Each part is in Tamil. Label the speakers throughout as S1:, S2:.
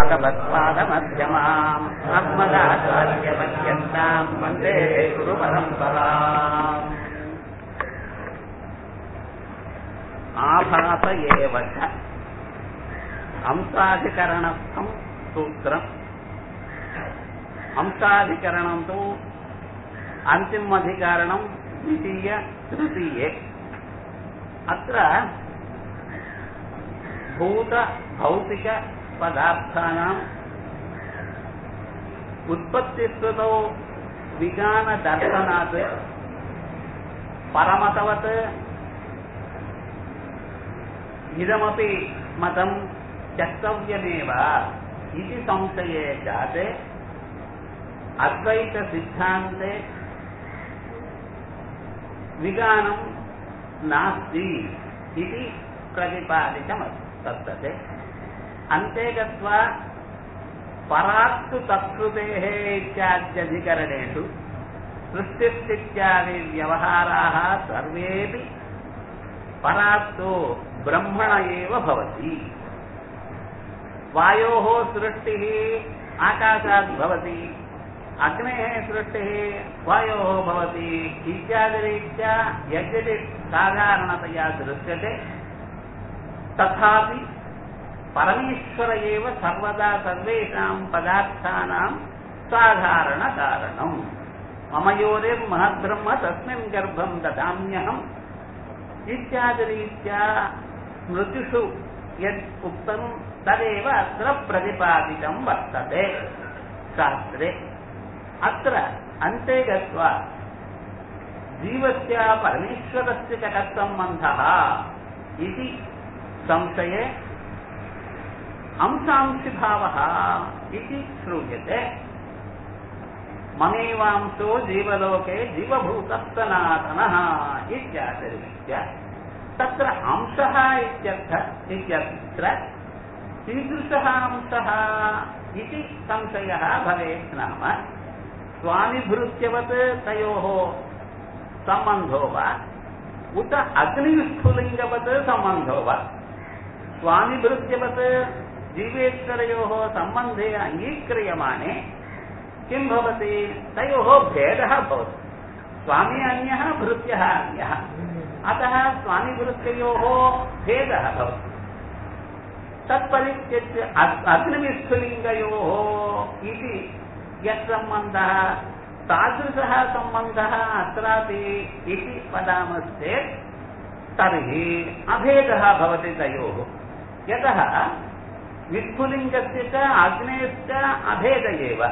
S1: भगवत्पादमध्यमाम् अस्मदाचार्यपर्यन्ताम् वन्दे गुरुपरम्पराम् आभास एव च अंशाधिकरणस्थं सूत्रम् अंशाधिकरणं तु अन्तिमधिकरणं द्वितीय तृतीये अत्र भूत भौतिक पदार्थानाम् उत्पत्तिस्थितौ विज्ञानदर्शनात् परमतवत् इदमपि मतं त्यक्तव्यमेव इति संशये जाते अद्वैतसिद्धान्ते विज्ञानं नास्ति इति प्रतिपादितमस्ति। अन्ते गत्वा परास्तु तत्कृतेः इत्याद्यधिकरणेषु सृष्टिस्थित्यादि व्यवहाराः सर्वेपि परास्तु ब्रह्मण एव भवति। वायोः सृष्टिः आकाशात् भवति, अग्नेः सृष्टिः वायोः भवति इत्यादिरीत्या यद्यपि साधारणतया दृश्यते तथापि परमेश्वर एव सर्वदा सर्वेषां पदार्थानां साधारणकारणम्। मम योनिर्महद्ब्रह्म तस्मिन् गर्भं ददाम्यहम् इत्यादिरीत्या स्मृतिषु यत् उक्तं तदेव अत्र प्रतिपादितं वर्तते शास्त्रे। अत्र अन्ते गत्वा जीवस्य परमेश्वरस्य च सम्बन्धः इति संशये अंशांशिभावः इति श्रूयते। ममेवांशो जीवलोके जीवभूतः सनातनः इत्यादिरीत्या तत्र अंशः इत्यत्र कीदृशः अंशः इति संशयः भवेत्। नाम स्वामिभृत्यवत् तयोः सम्बन्धो वा उत अग्निस्फुलिङ्गवत् सम्बन्धो वा। स्वामिभृत्यवत् जीवेश्वरयोः सम्बन्धे अङ्गीक्रियमाणे किं भवति? तयोः भेदः भवति। स्वामी अन्यः, भृत्यः अन्यः, अतः स्वामिभृत्ययोः भेदः भवति। तत्परित्यज्य अग्निस्फुलिङ्गयोः इति यः सम्बन्धः तादृशः सम्बन्धः अत्रापि इति वदामश्चेत् तर्हि अभेदः भवति तयोः। यतः विस्फुलिङ्गस्य च अग्नेश्च अभेद एव।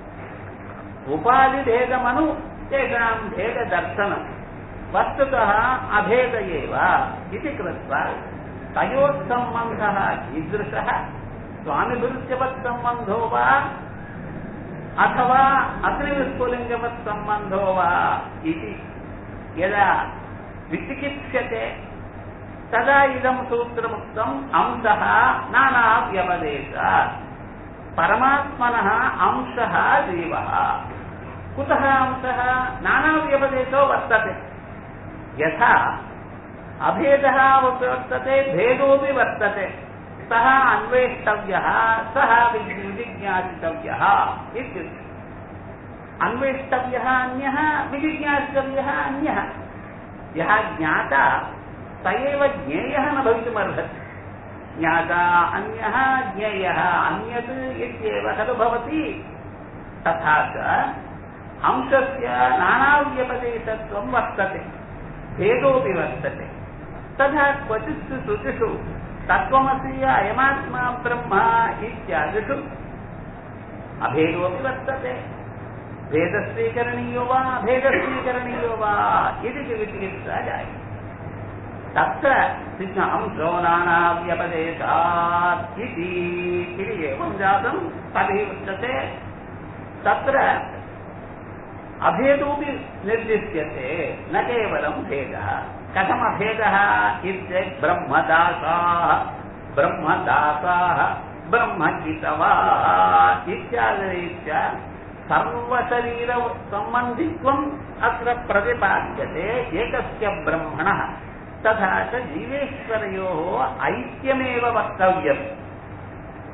S1: उपाधिभेदमनु तेषां भेददर्शनं वस्तुतः अभेद एव इति कृत्वा तयोः सम्बन्धः कीदृशः? स्वामिभृत्यवत् सम्बन्धो वा अथवा अग्निविस्फुलिङ्गवत् सम्बन्धो वा इति यदा विचिकित्स्यते तदा इदं सूत्रमुक्तम् अंशः नानाव्यपदेशात्। परमात्मनः अंशः जीवः। कुतः अंशः? नानाव्यपदेशो वर्तते। यथा अभेदः वर्तते भेदोऽपि वर्तते, सः अन्वेष्टव्यः, सः विजिज्ञासितव्यः इत्युक्ते। अन्वेष्टव्यः अन्यः, विजिज्ञासितव्यः अन्यः। यः ज्ञाता स एव ज्ञेयः न भवितुमर्हति। ज्ञाता अन्यः, ज्ञेयः अन्यत् इत्येव खलु भवति। तथा च अंशस्य नानाव्यपदेशत्वं वर्तते, भेदोऽपि वर्तते। तथा क्वचित् श्रुतिषु तत्त्वमसि अयमात्मा ब्रह्म इत्यादिषु अभेदोऽपि वर्तते। भेदस्वीकरणीयो वा अभेदस्वीकरणीयो वा इति विचिकित्सा जायते। तत्र अंशो नानाव्यपदेशात् इति एवं जातं तर्हि उच्यते तत्र अभेदोऽपि निर्दिश्यते, न केवलं भेदः। कथमभेदः इत्येतत् ब्रह्मदासाः ब्रह्मजितवाः इत्यादिरीत्या सर्वशरीरसम्बन्धित्वम् अत्र प्रतिपाद्यते एकस्य ब्रह्मणः। तथा च जीवेश्वरयोः ऐक्यमेव वक्तव्यम्।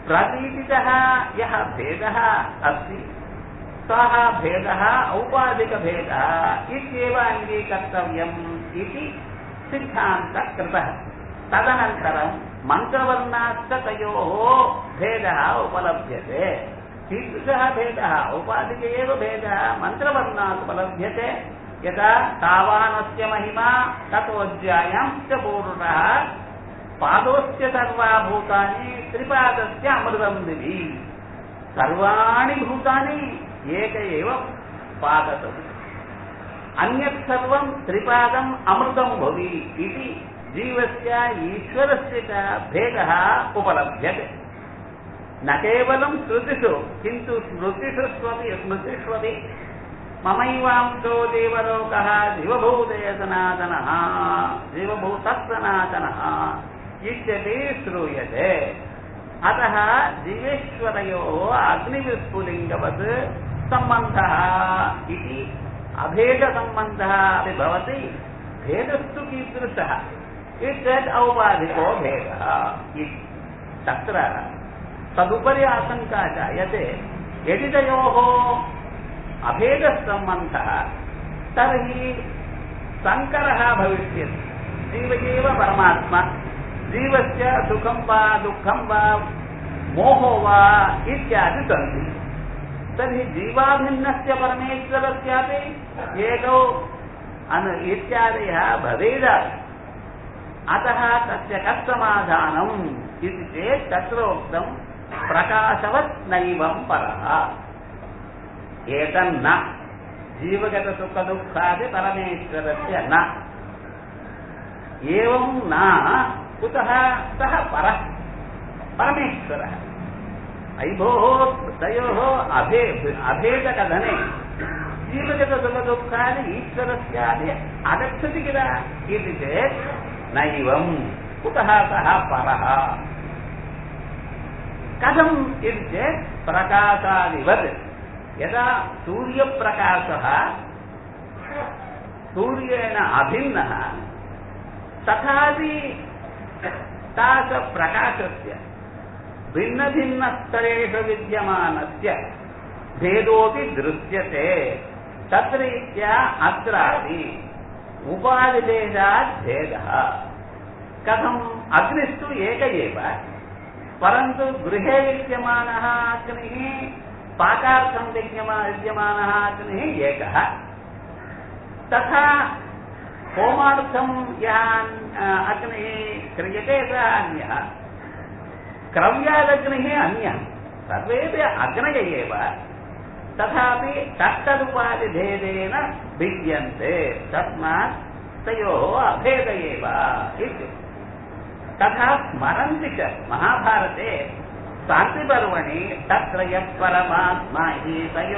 S1: प्रतीतितः यः भेदः अस्ति सः भेदः औपाधिकभेदः इत्येव अङ्गीकर्तव्यम् इति सिद्धान्तः कृतः। तदनन्तरं मन्त्रवर्णाश्च तयोः भेदः उपलभ्यते। कीदृशः भेदः? औपाधिक एव भेदः मन्त्रवर्णात् उपलभ्यते। यदा तावानस्य महिमा ततोऽध्यायां च पूर्णः पादोस्य सर्वा भूतानि त्रिपादस्य अमृतं दिवि। सर्वाणि भूतानि एक एव पादतु, अन्यत् सर्वं त्रिपादम् अमृतं भुवि इति जीवस्य ईश्वरस्य च भेदः उपलभ्यते। न केवलं श्रुतिषु किन्तु स्मृतिष्वपि ममैवांशो देवलोकः जीवभूतः सनातनः जीवभूतः सनातनः इत्यपि श्रूयते। अतः जीवेश्वरयोः अग्निविस्फुलिङ्गवत् सम्बन्धः इति अभेदसम्बन्धः अपि भवति। भेदस्तु कीदृशः इत्येतत् औपाधिको भेदः इति। तत्र तदुपरि आशङ्का जायते यदि तयोः अभेदसम्बन्धः तर्हि सङ्करः भविष्यति। जीव एव परमात्मा, जीवस्य सुखं वा दुःखं वा मोहो वा इत्यादि सन्ति। तर्हि जीवाभिन्नस्य परमेश्वरस्यापि एकौ इत्यादयः भवेदात्। अतः तस्य कस्समाधानम् इति चेत् तत्र उक्तं प्रकाशवत् नैवं परः। एतन्न जीवगतसुखदुःखादि परमेश्वरस्य न एवं न कुतः सः परः परमेश्वरः। अयिभोः तयोः अभेदकथने जीवगतसुखदुःखादि ईश्वरस्यादि आगच्छति किल इति चेत् नैवं कुतः सः परः कथम् इति चेत् प्रकाशादिवत् यदा सूर्यप्रकाशः सूर्येण अभिन्नः तथापि तादृशप्रकाशस्य भिन्नभिन्नस्तरेषु विद्यमानस्य भेदोऽपि दृश्यते। तद्रीत्या अत्रापि उपाधिभेदात् भेदः। कथम्? अग्निस्तु एक एव, परन्तु गृहे विद्यमानः अग्निः पाकार्थं विद्यमानः अग्निः एकः। तथा होमार्थं यः अग्निः क्रियते सः अन्यः, क्रव्यादग्निः अन्यः, सर्वेपि अग्नय एव। तथापि तत्तदुपाधिभेदेन भिद्यन्ते, तस्मात् तयोः अभेद एव इति। तथा स्मरन्ति च महाभारते शान्तिपर्वणि तत्र यः परमात्मा हि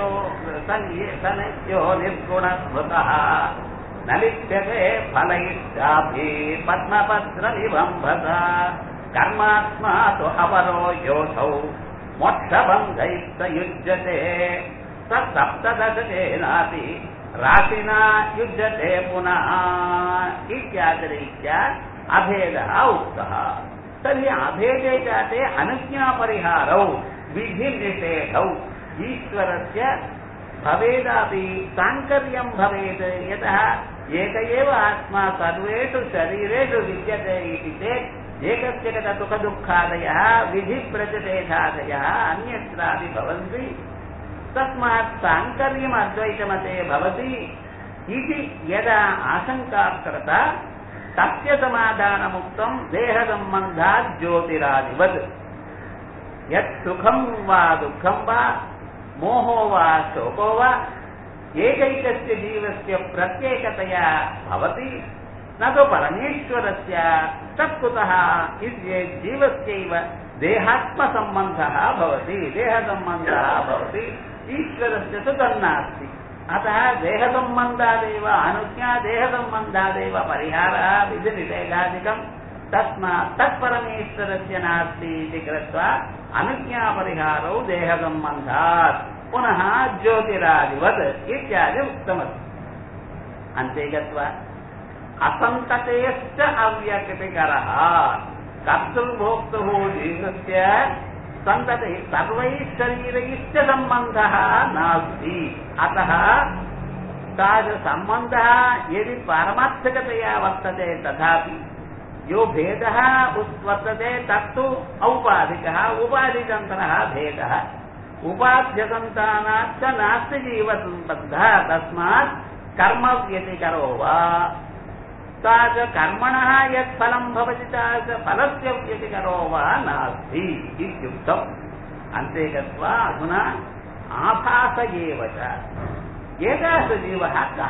S1: तयो निर्गुणस्मृतः न लिप्यते फलैश्चापि पद्मपत्रविबम्भत कर्मात्मा तु अपरो योऽसौ मोक्षबन्धैश्च युज्यते स सप्तदशकेनापि राशिना युज्यते पुनः इत्यादिरीत्या अभेदः उक्तः। तर्हि अभेदे जाते अनुज्ञापरिहारौ विधिनिषेधौ ईश्वरस्य भवेदापि साङ्कर्यं भवेत्। यतः एक एव आत्मा सर्वेषु शरीरेषु विद्यते इति चेत् एकस्य सुखदुःखादयः विधिप्रतिषेधादयः अन्यत्रापि भवन्ति। तस्मात् साङ्कर्यम् अद्वैतमते भवति इति यदा आशङ्का कृता तस्य समाधानमुक्तं देहसम्बन्धात् ज्योतिरादिवत्। यत् सुखं वा दुःखं वा मोहो वा शोको वा एकैकस्य जीवस्य प्रत्येकतया भवति, न तु परमेश्वरस्य। तत्कुतः इति जीवस्यैव देहात्मसम्बन्धः भवति, देहसम्बन्धः भवति, ईश्वरस्य तु तन्नास्ति। अतः देहसम्बन्धादेव अनुज्ञा, देहसम्बन्धादेव परिहारः विधिनिषेधादिकं। तस्मात् तत्परमेश्वरस्य नास्ति इति कृत्वा अनुज्ञापरिहारौ देहसम्बन्धात् पुनः ज्योतिरादिवत् इत्यादि उक्तमस्ति। अन्ते गत्वा असन्ततेश्च अव्यक्तिकरः कर्तृभोक्तुः जीवस्य सन्तते सर्वैः शरीरैश्च सम्बन्धः नास्ति। अतः तादृशसम्बन्धः यदि पारमार्थकतया वर्तते तथापि यो भेदः वर्तते तत्तु औपाधिकः, उपाधिकन्तरः भेदः, उपाध्यसन्तानाच्च नास्ति जीवसम्बन्धः। तस्मात् कर्म व्यतिकरो वा तादृश कर्मणः यत् फलं भवति तादृश फलस्य व्यतिकरो वा नास्ति इत्युक्तम्। अन्ते गत्वा अधुना आभास एव च एतादृशजीवः कः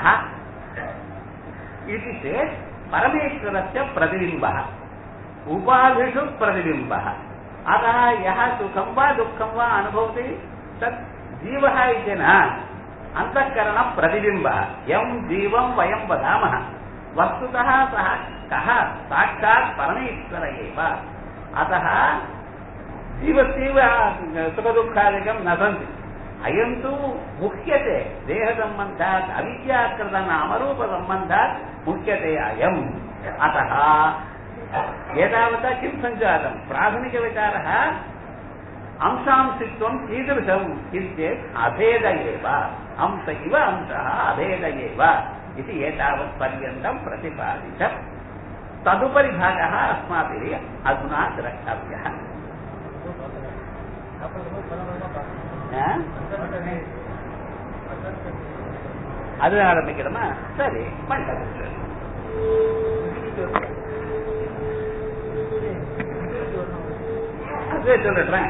S1: इति चेत् परमेश्वरस्य प्रतिबिम्बः, उपाधिषु प्रतिबिम्बः। अतः यः सुखं वा दुःखं वा अनुभवति तत् जीवः इति न, अन्तःकरणप्रतिबिम्बः। यं जीवं वयं वदामः वस्तुतः सः कः? साक्षात् परमेश्वर एव। अतः जीवस्यैव सुखदुःखादिकं न सन्ति। अयं तु मुह्यते देहसम्बन्धात्, अविद्याकृतनामरूपसम्बन्धात् मुह्यते अयम्। अतः एतावता किं सञ्जातं? प्राथमिकविचारः अंशांशित्वं कीदृशम् इत्येतत् अभेद एव, अंश इव अंशः अभेद एव इति एतावत्पर्यन्तं प्रतिपादितम्। तदुपरि भागः अस्माभिः अधुना द्रष्टव्यः। அது ஆரம்பிக்கிறோமா? சரி, அதே சொல்லிடுறேன்.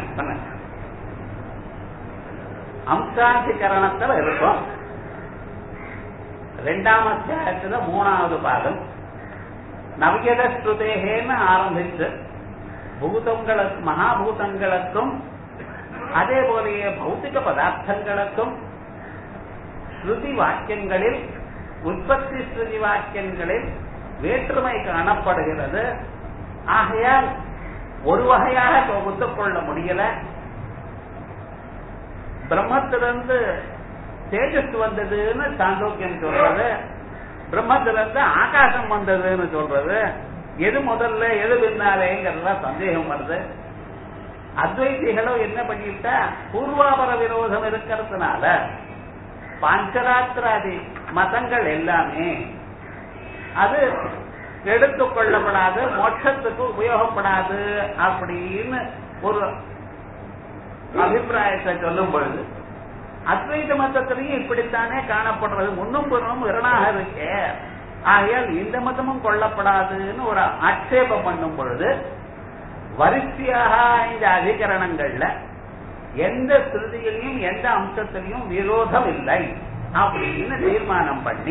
S1: அம்சாதிகரணத்தில் இருக்கும். 2ஆம் அத்தியாயத்துல 3வது பாகம் நவ்யத ஸ்ருதேன்னு ஆரம்பித்து பூதங்களுக்கு, மகாபூதங்களுக்கும் அதே போலயே பௌத்திக பதார்த்தங்களுக்கும் ஸ்ருதி வாக்கியங்களில், உற்பத்தி ஸ்ருதி வாக்கியங்களில் வேற்றுமை காணப்படுகிறது. ஆகையால் ஒரு வகையாக தொகுத்துக் கொள்ள முடியல. பிரம்மத்திலிருந்து தேஜஸ் வந்ததுன்னு சாந்தோக்கியம் சொல்றது, பிரம்மத்திலிருந்து ஆகாசம் வந்ததுன்னு சொல்றது. எது முதல்ல எது பின்னாலேங்கிறதா சந்தேகம் வருது. அத்வைதிகளும் என்ன பண்ணிட்டா, பூர்வாபர விரோதம் இருக்கிறதுனால பாஞ்சராத்திராதி மதங்கள் எல்லாமே அது எடுத்துக்கொள்ளப்படாது, மோட்சத்துக்கு உபயோகப்படாது அப்படின்னு ஒரு அபிப்பிராயத்தை சொல்லும் பொழுது, அத்வைத மதத்திலையும் இப்படித்தானே காணப்படுறது, முன்னும் பின்னும் விரணாக இருக்கே. ஆகையால் இந்த மதமும் கொள்ளப்படாதுன்னு ஒரு ஆட்சேபம் பண்ணும் பொழுது, வரிசையாக இந்த அதிகரணங்கள்ல எந்த ஸ்ருதியிலையும் எந்த அம்சத்திலையும் விரோதம் இல்லை அப்படின்னு தீர்மானம் பண்ணி,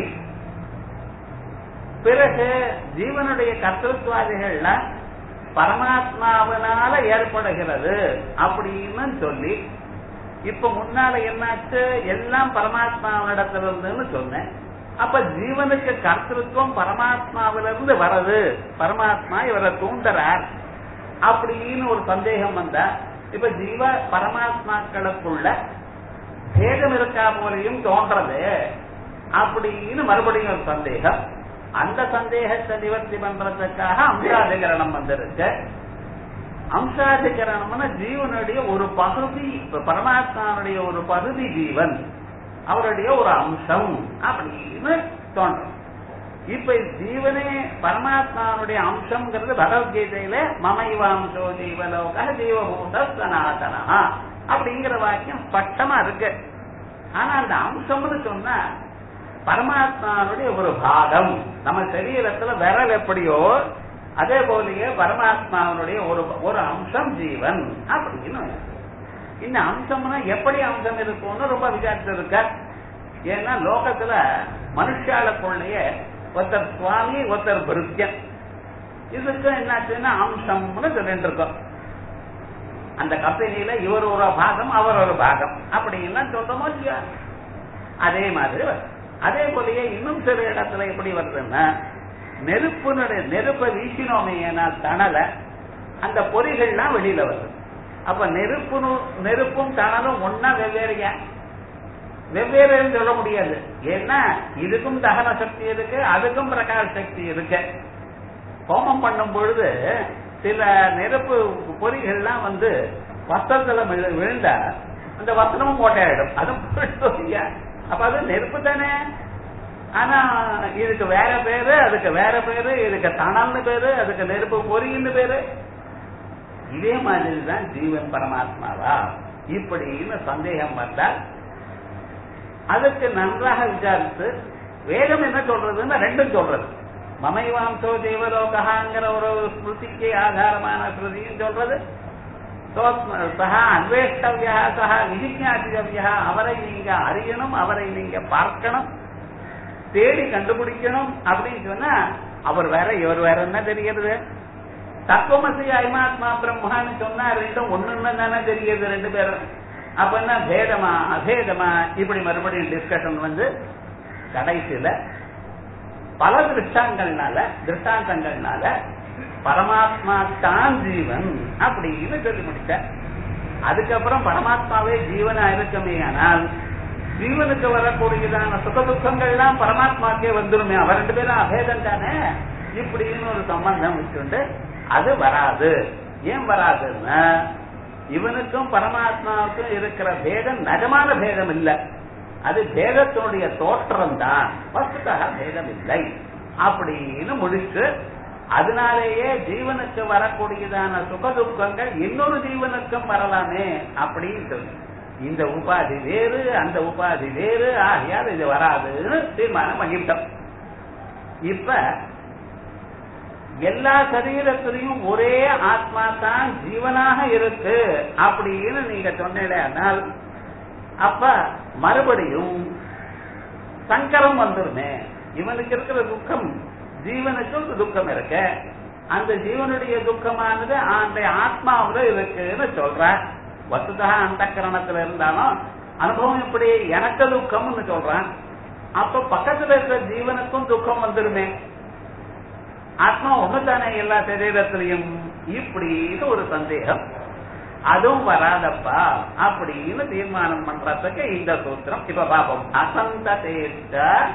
S1: பிறகு ஜீவனுடைய கர்த்தத்வாதிகள்ல பரமாத்மாவினால ஏற்படுகிறது அப்படின்னு சொல்லி, இப்ப முன்னால என்னாச்சு, எல்லாம் பரமாத்மாவிடத்திலிருந்துன்னு சொன்னேன். அப்ப ஜீவனுக்கு கர்த்தத்துவம் பரமாத்மாவிலிருந்து வரது, பரமாத்மா இவரை தூண்டுறார் அப்படின்னு ஒரு சந்தேகம் வந்தா, இப்ப ஜீவ பரமாத்மாக்களுக்குள்ள பேதம் இருக்கா போலையும் தோன்றது அப்படின்னு மறுபடியும் ஒரு சந்தேகம். அந்த சந்தேகத்தை நிவர்த்தி பண்றதுக்காக அம்சாதிகரணம் வந்திருக்கு. அம்சாதிகரணம்னா ஜீவனுடைய ஒரு பகுதி, பரமாத்மாவுடைய ஒரு பகுதி ஜீவன், அவருடைய ஒரு அம்சம் அப்படின்னு தோன்றும். இப்ப ஜீவனே பரமாத்மாவுடைய அம்சம்ங்கிறது பகவத்கீதையில மமைவாம்சோ ஜீவலோக ஜீவபூத சனாதனா அப்படிங்கிற வாக்கியம் ஸ்பஷ்டமா இருக்கு. ஆனா அந்த அம்சம்னு சொன்னா பரமாத்மாவுடைய ஒரு பாகம். நம்ம சரீரத்துல விரல் எப்படியோ அதே போலயே பரமாத்மாவுடைய ஒரு அம்சம் ஜீவன் அப்படின்னு. இந்த அம்சம்னா எப்படி அம்சம் இருக்கும்னு ரொம்ப விசாரிச்சு இருக்க. ஏன்னா லோகத்துல மனுஷாளுக்குள்ளேயே ஒருத்தர் சுவாமி, ஒருத்தர் பிருத்தியன். இதுக்கு என்னாச்சுன்னா அம்சம்னு சொல்லிட்டு இருக்கோம். அந்த கம்பெனியில இவர் ஒரு பாகம், அவர் ஒரு பாகம் அப்படின்னு சொல்றோமோ இல்லையா? அதே மாதிரி அதே போலயே இன்னும் சில இடத்துல எப்படி வருதுன்னா, நெருப்பை வீசினோமே தணல, அந்த பொறிகள்லாம் வெளியில வருது. அப்ப நெருப்பும் தணலும் ஒன்னா வெவ்வேறையா? வெவ்வேறு சொல்ல முடியாது. ஏன்னா இதுக்கும் தகன சக்தி இருக்கு, அதுக்கும் பிரகாச சக்தி இருக்கு. ஹோமம் பண்ணும் பொழுது சில நெருப்பு பொறிகள்லாம் வஸ்திரத்துல விழுந்தா அந்த வஸ்திரமும் ஓட்டையாயிடும். அதுவும் அப்ப அது நெருப்பு தானே. ஆனா இதுக்கு வேற பேரு, அதுக்கு வேற பேரு, இதுக்கு தணல்னு பேரு, அதுக்கு நெருப்பு பொறின்னு பேரு. இதே மாதிரிதான் ஜீவன் பரமாத்மாவா இப்படின்னு சந்தேகம் வந்தால் அதுக்கு நன்றாக விசாரித்து வேதம் என்ன சொல்றதுன்னு ரெண்டும் சொல்றது. மமைவாம்சோ தேவலோகாங்கிற ஒரு ஸ்மிருதிக்கு ஆதாரமான ஸ்மிருதியும் சொல்றது, சஹா அன்வேஷ்டவ்யா சஹா விஜிஞாசிதவ்யா, அவரை நீங்க அறியணும், அவரை நீங்க பார்க்கணும், தேடி கண்டுபிடிக்கணும் அப்படின்னு சொன்னா அவர் வேற இவர் வேற என்ன தெரிகிறது. தத்துவமசி ஐமாத்மா பிரம்மான்னு சொன்னா ரெண்டும் ஒண்ணுன்னு தானே தெரியுது ரெண்டு பேரும். அப்ப என்ன பேதமா அபேதமா இப்படி மறுபடியும் டிஸ்கஷன் வந்து கடைசியில பல திருஷ்டாந்தங்கள்னால பரமாத்மா தான் ஜீவன் அப்படின்னு சொல்லி முடிச்ச. அதுக்கப்புறம் பரமாத்மாவே ஜீவனா இருக்குமே, ஆனால் ஜீவனுக்கு வரக்கூடியதான சுக துக்கங்கள்லாம் பரமாத்மாக்கே வந்துருமே, அவர் ரெண்டு பேரும் அபேதம் தானே இப்படின்னு ஒரு சம்பந்தம் வச்சுண்டு அது வராது. ஏன் வராதுன்னா இவனுக்கும் பரமாத்மாவுக்கும் இருக்கிற பேதம் நிஜமான பேதம் இல்லை, அது பேதத்தினுடைய தோற்றம் தான், வஸ்துதாக பேதம் இல்லை அப்படின்னு முடிச்சு அதனாலேயே ஜீவனுக்கு வரக்கூடியதான சுக துக்கங்கள் இன்னொரு ஜீவனுக்கும் வரலாமே அப்படின்னு சொல்லி இந்த உபாதி வேறு அந்த உபாதி வேறு ஆகியால் இது வராதுன்னு தீர்மானம் பண்ணிவிட்டோம். இப்ப எல்லா சரீரத்திலையும் ஒரே ஆத்மா தான் ஜீவனாக இருக்கு அப்படின்னு நீங்க சொன்னீங்கன்னா அப்ப மறுபடியும் சங்கரம் வந்துருமே. இவனுக்கு இருக்கிற துக்கம் ஜீவனுக்கு ஒரு துக்கம் இருக்கு, அந்த ஜீவனுடைய துக்கமானது அந்த ஆத்மாவில இருக்குன்னு சொல்ற. வசுதா அந்த கரணத்துல இருந்தாலும் அனுபவம் எப்படி எனக்கு துக்கம்னு சொல்றான். அப்ப பக்கத்துல இருக்கிற ஜீவனுக்கும் துக்கம் வந்துருமே, ஆத்மா ஒண்ணுதானே எல்லா சரீரத்திலையும் இப்படின்னு ஒரு சந்தேகம். அதுவும் வராதப்பா அப்படின்னு தீர்மானம் பண்றதுக்கு இந்த சூத்திரம் இப்ப பாப்போம். அசந்ததேஷ்ட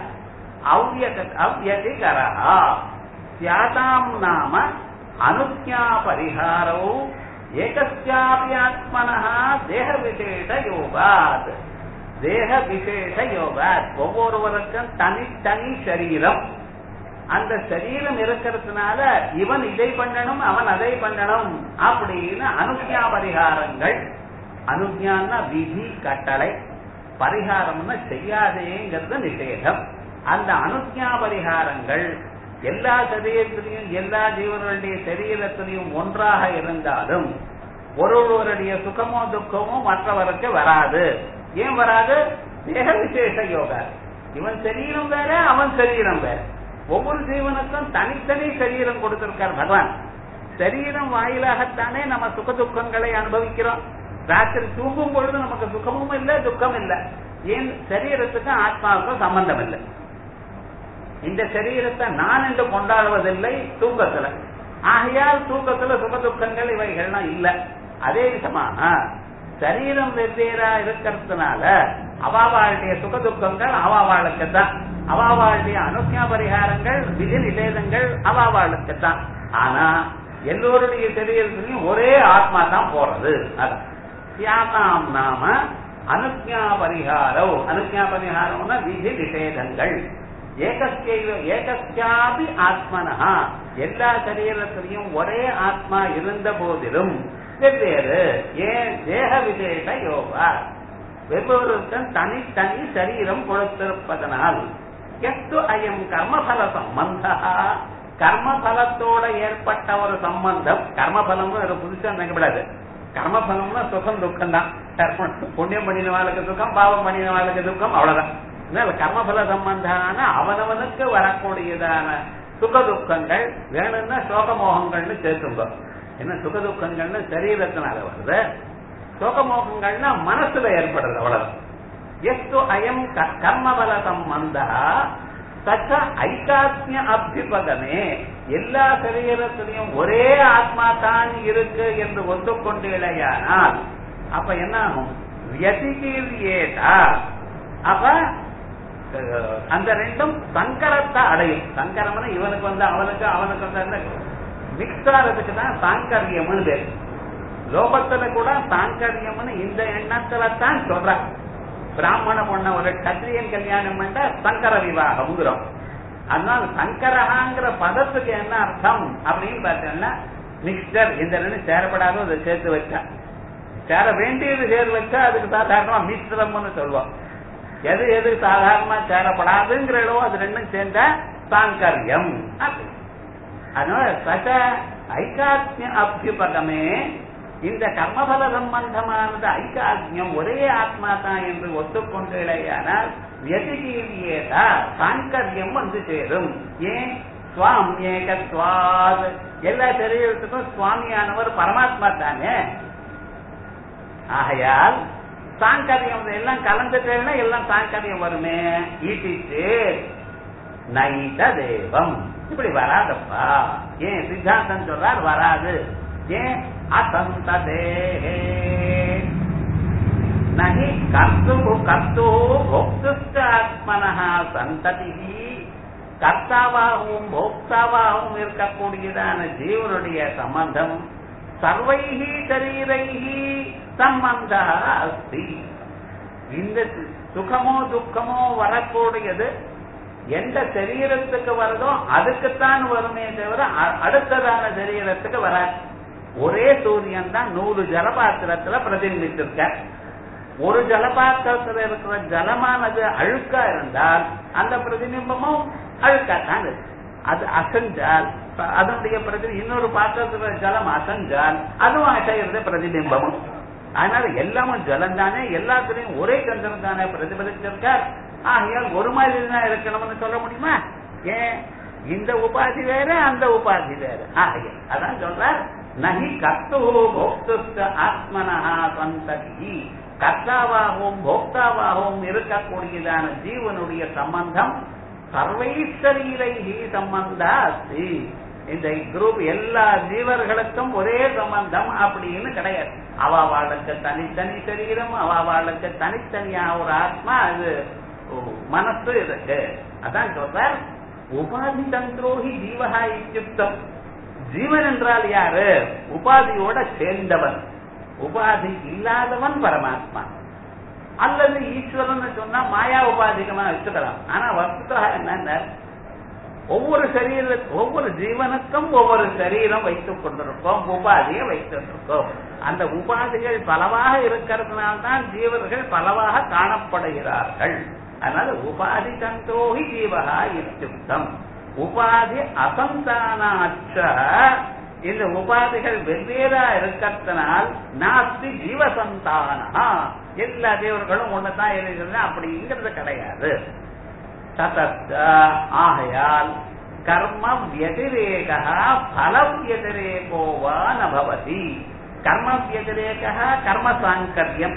S1: அவ்யதிகரஹா ஸ்யாதாம் நாம அனுஜ்ஞா பரிஹாரோ ஏகஸ்யாபி ஆத்மனஹ தேக விசேஷ யோகாத். தேக விசேஷ யோகாத் ஒவ்வொருவருக்கும் தனித்தனி சரீரம், அந்த சரீரம் இருக்கிறதுனால இவன் இதை பண்ணணும் அவன் அதை பண்ணணும் அப்படின்னு அனுஜ்ஞா பரிகாரங்கள். அனுஜ்ஞான்னா விதி கட்டளை, பரிகாரம்னா செய்யாதேங்கிறது நிஷேதம். அந்த அனுஜ்ஞா பரிகாரங்கள் எல்லா சரீரத்திலையும் எல்லா ஜீவர்களுடைய சரீரத்திலையும் ஒன்றாக இருந்தாலும் ஒருவருடைய சுகமோ துக்கமோ மற்றவருக்கு வராது. ஏன் வராது? தேக விசேஷ யோகா. இவன் சரீரம் வேற அவன் சரீரம் வேற. ஒவ்வொரு ஜீவனுக்கும் தனித்தனி சரீரம் கொடுத்திருக்கார் பகவான். சரீரம் வாயிலாகத்தானே நம்ம சுக துக்கங்களை அனுபவிக்கிறோம். ராத்திரி தூங்கும் பொழுது நமக்கு சுகமும் இல்லை துக்கம் இல்லை. ஏன்? சரீரத்துக்கும் ஆத்மாவுக்கும் சம்பந்தம் இல்லை. இந்த சரீரத்தை நான் என்று கொண்டாடுவதில்லை தூக்கத்துல. ஆகையால் தூக்கத்துல சுக துக்கங்கள் இவைகள்லாம் இல்லை. அதே விதமாக சரீரம் வெவ்வேறா இருக்கிறதுனால அவாவாளுடைய சுக துக்கங்கள் அவாவாளுக்கு தான், அவாவாளுடைய அனுஜ்ஞா பரிகாரங்கள் விதி நிஷேதங்கள் அவாவாளுக்கு தான். ஆனா எல்லோருடைய சரீரத்திலையும் ஒரே ஆத்மா தான் போறது. அதான் நாம அனுஜ்ஞா பரிகாரம். அனுஜ்ஞா பரிகாரம்னா விதி நிஷேதங்கள். ஏகஸ்யாபி ஆத்மனஹா எல்லா சரீரத்திலையும் ஒரே ஆத்மா இருந்த போதிலும் வெவ்வேறு. ஏன்? தேக விசேஷ யோகா. வெவ்வேறுக்கும் தனித்தனி சரீரம் கொடுத்திருப்பதனால் எஸ்து அயம் கர்மபல சம்பந்த, கர்மபலத்தோட ஏற்பட்ட ஒரு சம்பந்தம். கர்மபலம் ஒரு புதுசா நினைக்கப்படாது. கர்மபலம்னா சுகம் துக்கம் தான். புண்ணியம் பண்ணினவாளுக்கு சுகம், பாவம் பண்ணினவாளுக்கு துக்கம், அவ்வளவுதான். கர்மபல சம்பந்தான அவனவனுக்கு வரக்கூடியதான சுக துக்கங்கள் வேணும்னா சோகமோகங்கள்னு சேர்த்துங்க. என்ன சுக துக்கங்கள்னு சரீரத்தினால வருது, சோகமோகங்கள்னா மனசுல ஏற்படுறது, அவ்வளவுதான். எஸ்து அயம் கர்மபல சம்பந்தா தச்ச ஐகாத்மிய அபிபதமே. எல்லா சரீரத்திலையும் ஒரே ஆத்மா தான் இருக்கு என்று ஒத்துக்கொண்டேயானால் அப்ப என்ன ஆகும்? வியதிகீர்யேதா. அப்ப அந்த ரெண்டும் சங்கரத்தை அடையும். சங்கரம்னா இவனுக்கு வந்து அவனுக்கு அவனுக்கு வந்து மிக்ஸ் ஆகிறதுக்கு தான் சாங்கரியம் பேர். லோகத்துல கூட சாங்கரியம்னு இந்த எண்ணத்துல தான் சொல்ற. பிராமண பொண்ண ஒரு கத்திரியன் கல்யாணம் பண்ண சங்கர விவாகம்ங்கிறோம். அதனால சங்கரஹாங்கிற பதத்துக்கு என்ன அர்த்தம் அப்படின்னு பார்த்தோம்னா, மிக்சர் இந்த ரெண்டு சேரப்படாத அதை சேர்த்து வச்சா, சேர வேண்டியது சேர்த்து வச்சா அதுக்கு சாதாரணமா மிஸ்ரம்னு சொல்லுவோம். எது எது சாதாரணமா சேரப்படாதுங்கிறதோ அது ரெண்டும் சேர்ந்தா சாங்கரியம். அதனால சக ஐகாத்மிய அபியுபகமே இந்த கர்மபல சம்பந்தமானது ஐகாத்மியம் ஒரே ஆத்மா தான் என்று ஒத்துக்கொண்டேயானால் வியதிகீரியேதா சாங்கரியம் வந்து சேரும். ஏன்? சுவாமியேகத்வாத், எல்லா சரீரத்துக்கும் சுவாமியானவர் பரமாத்மா தானே. ஆகையால் சாங்கரியம் எல்லாம் கலந்துட்டேன்னா எல்லாம் சாங்கரியம் வருமே. ஈட்டிச்சு நைத தேவம், இப்படி வராதப்பா. ஏன்? சித்தாந்தம் சொல்றார் வராது. ஏன்? அசந்ததே நஹி கர்த்து கர்த்து போக்துஷ்ட ஆத்மனஹ சந்ததி. கர்த்தாவாகவும் போக்தாவாகவும் இருக்கக்கூடியதான ஜீவனுடைய சம்பந்தம் சர்வைஹி சரீரைஹி சம்பந்த அஸ்தி. இந்த சுகமோ துக்கமோ வரக்கூடியது எந்த சரீரத்துக்கு வருதோ அதுக்குத்தான் வருமே தவிர அடுத்ததான சரீரத்துக்கு வராது. ஒரே சூரியன் தான் 100 ஜலபாத்திரத்துல பிரதிநிதித்திருக்க. ஒரு ஜலபாத்திரத்துல இருக்கிற ஜலமானது அழுக்கா இருந்தால் அந்த பிரதிபிம்பமும் அழுக்காத்தான் இருக்கு. அது அசைஞ்சால் அதனுடைய இன்னொரு பாத்திரத்துல ஜலம் அசைஞ்சால் அதுவும் அசைகிறது பிரதிபிம்பமும். அதனால எல்லாமும் ஜலம் தானே, எல்லாத்துலயும் ஒரே சந்திரன் தானே பிரதிபலிச்சிருக்கார். ஆகையால் ஒரு மாதிரி தான் இருக்கணும்னு சொல்ல முடியுமா? ஏன்? இந்த உபாதி வேற அந்த உபாதி வேற. ஆகையால் அதான் சொல்றார் நஹி கர்த்து போக்துஷ்ட ஆத்மனஹா சந்ததி. கர்த்தாவாகவும் போக்தாவாகவும் இருக்கக்கூடியதான ஜீவனுடைய சம்பந்தம் சர்வைஸ்வரீரைஹி சம்பந்த அஸ்தி. இந்த குரூப் எல்லா ஜீவர்களுக்கும் ஒரே சம்பந்தம் அப்படின்னு கிடையாது. அவாவாளுக்கு தனித்தனி சரீரம், அவாவாளுக்கு தனித்தனியா ஒரு ஆத்மா, அது மனசு இருக்கு. அதான் சொல்றார் உபாதி தந்திரோஹி ஜீவஹா இத்யுக்தம். ஜீவன் என்றால் யாரு? உபாதியோட சேர்ந்தவன். உபாதி இல்லாதவன் பரமாத்மா அல்லது ஈஸ்வரன் சொன்னா மாயா உபாதிகமா வச்சுக்கலாம். ஆனா வஸ்துதா என்ன, ஒவ்வொரு ஜீவனுக்கும் ஒவ்வொரு சரீரம் வைத்துக் கொண்டிருக்கோம், உபாதியை வைத்திருக்கோம். அந்த உபாதிகள் பலவாக இருக்கிறதுனால்தான் ஜீவர்கள் பலவாக காணப்படுகிறார்கள். அதனால உபாதி தந்தோஹி ஜீவஹா இத்யுக்தம். உபாதி அசந்தானாச்ச, இந்த உபாதிகள் வெவ்வேறா இருக்கிறதுனால் நாஸ்தி ஜீவசந்தானா, எல்லா தேவர்களும் ஒண்ணுதான் இருக்கிறது அப்படிங்கிறது கிடையாது. ஆகையால் கர்ம வியதிரேக பல வியதிரேகோவா நபவதி. கர்ம வியதிரேக கர்ம சாங்கர்யம்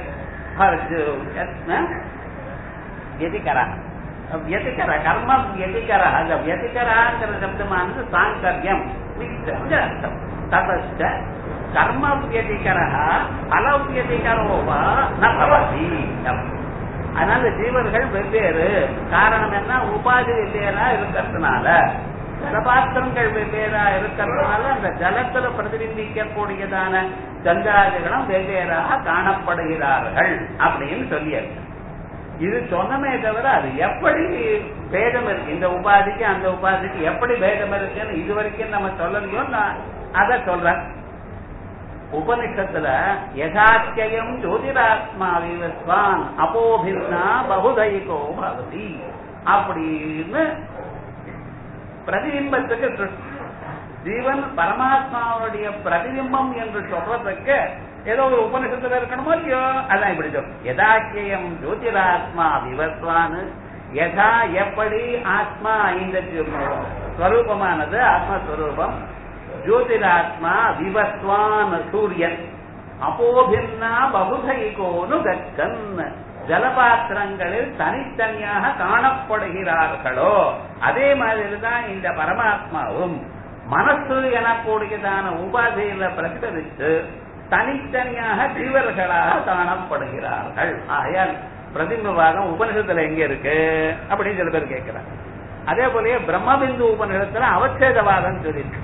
S1: வியதிகர கர்ம வியதிகர. அந்த வியதிகராங்கிற சப்தமானது சாங்கர்யம் அர்த்தம். ததச்ச கர்ம வியதிகர பல வியதிகரோவா நபவதி. அதனால ஜீவர்கள் வெவ்வேறு. காரணம் என்ன? உபாதி வெவ்வேறா இருக்கிறதுனால, ஜலபாத்திரங்கள் வெவ்வேறா இருக்கிறதுனால அந்த ஜலத்துல பிரதிபிம்பிக்கக்கூடியதான சந்திராதிகளும் வெவ்வேறாக காணப்படுகிறார்கள் அப்படின்னு சொல்லியாச்சு. இது சொன்னமே தவிர அது எப்படி பேதம் இருக்கு, இந்த உபாதிக்கு அந்த உபாதிக்கு எப்படி பேதம் இருக்குன்னு இதுவரைக்கும் நம்ம சொல்லலையோ, நான் அதை சொல்றேன். உபனிஷத்துல யதாக்கியம் ஜோதிராத்மா விவஸ்வான் அப்போபிர்னா பகுதைகோ பவதி அப்படின்னு பிரதிபிம்பத்துக்கு ஜீவன் பரமாத்மாவுடைய பிரதிபிம்பம் என்று சொல்றதுக்கு ஏதோ ஒரு உபனிஷத்துல இருக்கணுமோ இல்லையோ, அதான் இப்படி சொல்லும். யதாக்கியம் ஜோதிராத்மா விவஸ்வான், யதா எப்படி ஆத்மா இந்த ஸ்வரூபமானது ஆத்மஸ்வரூபம், ஜோதிராத்மா விவஸ்வான் சூரியன், அப்போபின்னா பகுதைகோனு கச்சன் ஜலபாத்திரங்களில் தனித்தனியாக காணப்படுகிறார்களோ அதே மாதிரிதான் இந்த பரமாத்மாவும் மனசு எனக்கூடியதான உபாதையில பிரதிபலித்து தனித்தனியாக ஜீவர்களாக காணப்படுகிறார்கள். ஆகையால் பிரதிபிம்பவாதம் உபனிஷத்துல எங்க இருக்கு அப்படின்னு சில பேர் கேட்கிறாங்க. அதே போலயே பிரம்மபிந்து உபனிஷத்துல அவச்சேதவாதம் சொல்லிருக்கு.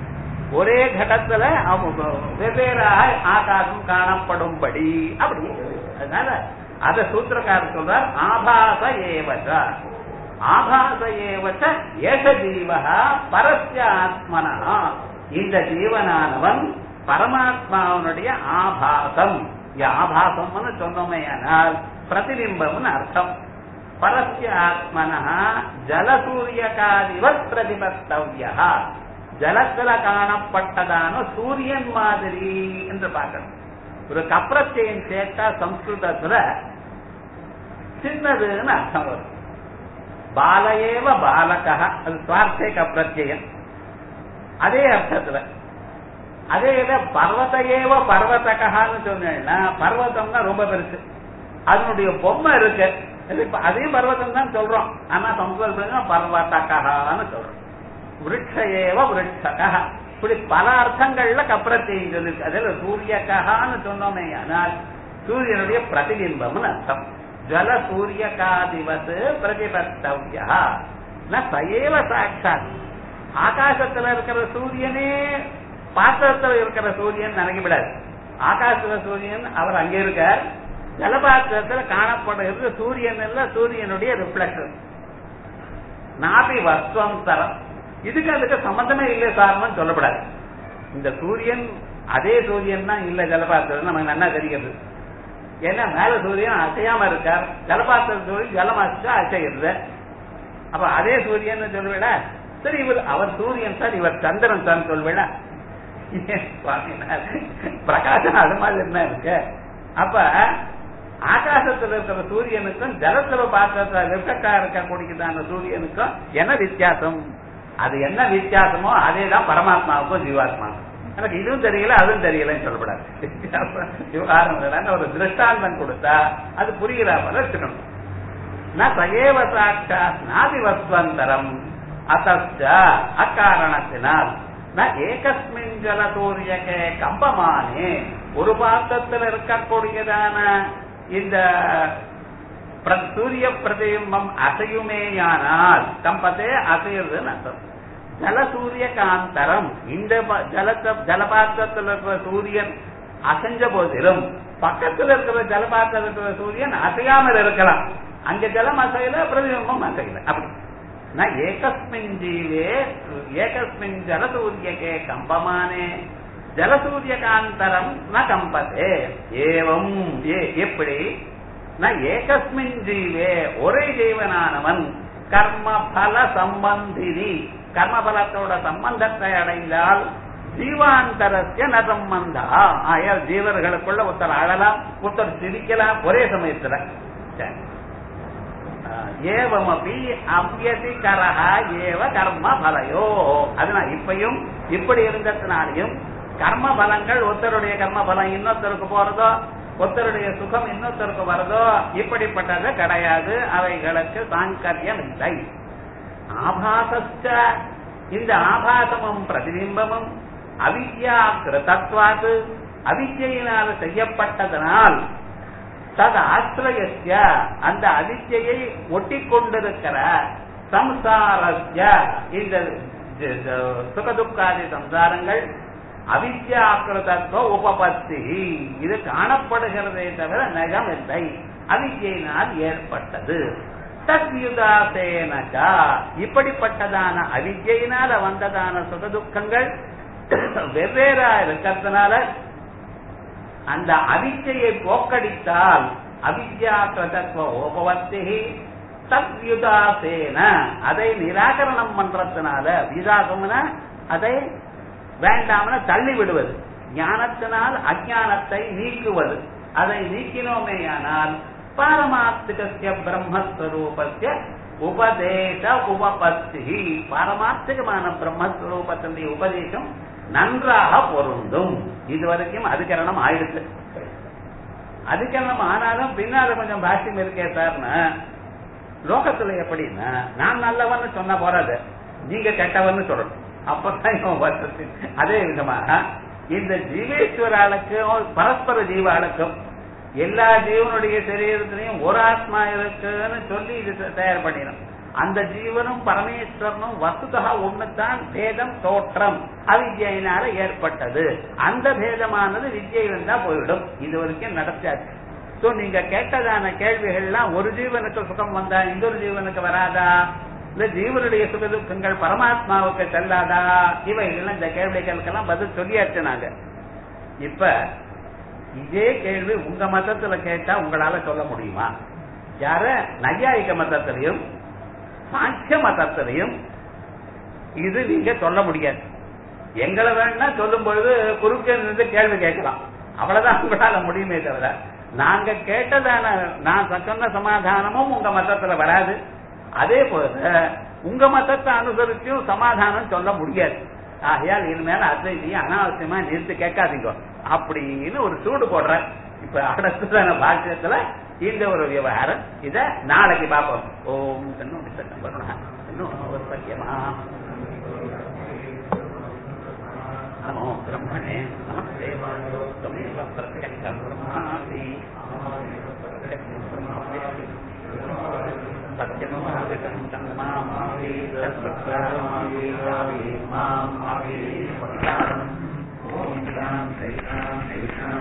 S1: ஒரே கடத்துல வெவ்வேறாக ஆகாசம் காணப்படும்படி அப்படி. அதனால அத சூத்திரக்காரர் சொல்றார், ஆபாச ஏவச்ச ஆபாச ஏவச்ச ஏஷ ஜீவஹ பரஸ்ய ஆத்மனா. இந்த ஜீவனானவன் பரமாத்மாவனுடைய ஆபாசம். ஆபாசம்னு சொன்னோமே ஆனால் பிரதிபிம்பம்னு அர்த்தம். பரஸ்ய ஆத்மனா ஜலசூரியகாதிவத் பிரதிபத்தவ்யா. ஜலத்துல காணப்பட்டதான சூரியன் மாதிரி என்று பார்க்கணும். ஒரு கப்ரத்தையும் சேர்த்தா சம்ஸ்கிருதத்துல சின்னதுன்னு அர்த்தம் வரும். பாலயேவ பாலகா, அது சுவார்த்தே கப்ரத்தியம். அதே அர்த்தத்துல அதே பர்வதையேவ பர்வதகான்னு சொன்னா பர்வதம்னா ரொம்ப பெருசு, அதனுடைய பொம்மை இருக்கு, அதே பர்வதம் தான் சொல்றோம். ஆனா சம்ஸ்கிருதம் பர்வதகான்னு சொல்றோம். விருட்சேவ விருட்சகா, இப்படி பல அர்த்தங்கள்ல கப்ரத்தையும் சொல்லிருக்கு. அதுல சூரியகான்னு சொன்னோமே ஆனால் சூரியனுடைய பிரதிபிம்பம்னு அர்த்தம். ஜல சூரியகாதிவத் பிரதிபத்தவ்யா சயேவ சாட்சாத். ஆகாசத்துல இருக்கிற சூரியனே பாத்திரத்துல இருக்கிற சூரியன் நினைக்கப்படாது. ஆகாசத்துல சூரியன் அவர் அங்கே இருக்கார், ஜலபாத்திரத்துல காணப்படுகிறது சூரியன் இல்ல, சூரியனுடைய ரிஃப்ளெக்ஷன். நாபி வஸ்வம் தரம், இதுக்கு அதுக்கு சம்பந்தமே இல்லை சார்னு சொல்லப்படாது. இந்த சூரியன் அதே சூரியன் தான் இல்ல ஜலபாத்திரம் நமக்கு நல்லா தெரிகிறது. ஏன்னா மேல சூரியன் அசையாம இருக்கார், ஜலபாத்திர சூரியன் ஜலமாச்சா அசைகிறது. அப்ப அதே சூரியன் சொல்லுவிட, சரி இவர் அவர் சூரியன் சார், இவர் சந்திரன் சார் சொல்லுவிட, பிரகாசம் அது மாதிரி என்ன இருக்கு. அப்ப ஆகாசத்துல இருக்கிற சூரியனுக்கும் ஜலத்துல பாத்திரத்துல ரிஃப்ளெக்டா இருக்கக்கூடியதான சூரியனுக்கும் என்ன வித்தியாசம்? அது என்ன வித்தியாசமோ அதேதான் பரமாத்மாவுக்கும் ஜீவாத்மாவுக்கும். எனக்கு இதுவும் தெரியல அதுவும் தெரியலன்னு சொல்லப்படாது. விவகாரம் ஒரு திருஷ்டாந்தம் கொடுத்தா அது புரிகிறா போல இருக்கணும். சயேவ சாட்சாத் நாதி வஸ்வந்தரம் அத்த அக்காரணத்தினால் ஏகஸ்மின் ஜல சூரியகே கம்பமானே, ஒரு பாத்திரத்தில் இருக்கக்கூடியதான இந்த சூரிய பிரதிபிம்பம் அசையுமேயானால், கம்பத்தே அசையுதுன்னு அர்த்தம். ஜலசூரிய காந்தரம், இந்த ஜலபாத்திரத்தில் இருக்கிற சூரியன் அசைஞ்ச போதிலும் பக்கத்தில் இருக்கிற ஜலபாத்திரத்தில் இருக்கிற சூரியன் அசையாமல் இருக்கலாம். அங்க ஜலம் அசையல, பிரதிபிம்பம் அசையல. அப்படி ஏகஸ்மின் ஜீவே ஏகஸ்மின் ஜலசூரியகே கம்பமானே ஜலசூரிய காந்தரம் ந கம்பதே. ஏவம் எப்படி ஏகஸ்மின் ஜீவே ஒரே ஜீவனானவன் கர்மபல சம்பந்தினி, கர்மபலத்தோட சம்பந்தத்தை அடைந்தால் ஜீவாந்தரஸ்ய ந சம்பந்தா. ஆயால் ஜீவர்களுக்குள்ள ஒருத்தர் அழலாம், ஒருத்தர் சிரிக்கலாம் ஒரே சமயத்துல. ஏவமபி அவ்யதிகரஹ ஏவ கர்ம பலயோ. அதனால இப்பயும் இப்படி இருந்ததுனாலையும் கர்ம பலங்கள் ஒருத்தருடைய கர்ம பலம் இன்னொருத்தருக்கு போறதோ, ஒருத்தருடைய சுகம் இன்னொருத்தருக்கு வருதோ, இப்படிப்பட்டது கிடையாது. அவைகளுக்கு சாங்கரியம் இல்லை. ஆபாசஸ்ச, இந்த ஆபாசமும் பிரதிபிம்பமும் அவித்யா கிருதத்வாத், அவித்யினால் செய்யப்பட்டதனால் தது ஆசிரயஸ்ய, அந்த அவித்யை ஒட்டி கொண்டிருக்கிற சம்சாரஸ்ய, இந்த சுகதுக்காதி சம்சாரங்கள் அவித்யாக்கிருதத்துவ உபபத்தி, இது காணப்படுகிறதே தவிர நகம் இல்லை, அவித்யினால் ஏற்பட்டது. தத்யுதாசேனகா, இப்படிப்பட்டதான அவித்யினால வந்ததான சுகதுக்கங்கள் வெவ்வேறா இருக்கிறதுனால அந்த அவித்யை போக்கடித்தால் அவித்யாக்கிருதத்துவ உபபத்தி தத்யுதாசேன, அதை நிராகரணம் பண்றதுனால, விதாசம்னா அதை வேண்டாம்னு தள்ளி விடுவது, ஞானத்தினால் அஜானத்தை நீக்குவது. அதை நீக்கினோமேயானால் பாரமார்த்திக பிரம்மஸ்வரூபஸ்ய உபதேச உபபத்தி, பாரமார்த்திகமான பிரம்மஸ்வரூபத்தினுடைய உபதேசம் நன்றாக பொருந்தும். இதுவரைக்கும் அதிகரணம் ஆயிடுச்சு. அதிகரணம் ஆனாலும் பின்னால கொஞ்சம் பாஷ்யம் இருக்கே சார்னா, லோகத்துல எப்படின்னா நான் நல்லவன்னு சொன்ன போறது, நீங்க கெட்டவன்னு சொல்லணும், அப்பதான் இவன் வருது. அதே விதமாக இந்த ஜீவேஸ்வராளுக்கும் பரஸ்பர ஜீவாளுக்கும் எல்லா ஜீவனுடைய சரீரத்திலையும் ஒரு ஆத்மா இருக்குன்னு சொல்லி இது தயார் பண்ணிடும். அந்த ஜீவனும் பரமேஸ்வரனும் வஸ்துதா ஒண்ணுதான், பேதம் தோற்றம் அவித்யினால ஏற்பட்டது. அந்த பேதமானது வித்யில தான் போயிடும். இது வரைக்கும் நடத்தாச்சு. சோ நீங்க கேட்டதான கேள்விகள்லாம் ஒரு ஜீவனுக்கு சுகம் வந்தா இன்னொரு ஜீவனுக்கு வராதா, இல்ல ஜீவனுடைய சுக துக்கங்கள் பரமாத்மாவுக்கு செல்லாதா, இவைகள் இந்த கேள்விகளுக்கெல்லாம் பதில் சொல்லியாச்சு நாங்க. இப்ப இதே கேள்வி உங்க மதத்துல கேட்டா உங்களால சொல்ல முடியுமா? யார நையாயிக மதத்திலையும் சாங்கிய மதத்திலையும் இது நீங்க சொல்ல முடியாது. எங்களை வேணா சொல்லும் பொழுது குறுக்கே நின்று கேள்வி கேட்கலாம், அவ்வளவுதான் உங்களால முடியுமே தவிர நாங்க கேட்டதான நான் சொன்ன சமாதானமும் உங்க மதத்துல வராது. அதே போல உங்க மதத்தை அனுசரிச்சும் சமாதானம் சொல்ல முடியாது. ஆகையால் இனிமேல அத்வைதியை அனாவசியமா நிறுத்தி கேட்காதீங்க அப்படின்னு ஒரு சூடு போடுற. இப்ப அடுத்ததான பாஷ்யத்துல இந்த ஒரு விவகாரம், இத நாளைக்கு பார்ப்போம். ஓம் இன்னும் ஒரு சத்தியமா நமோ பிரம்மணே நமஸ்தேவாயோ தமேவ பிரத்யக்ஷம் பிரம்மாஸ்மி சத்யமாவிதம் தம்மாமாவி தத்வக்ராமாவி மாம் ஆவி ஓம் சாந்தி சாந்தி சாந்தி.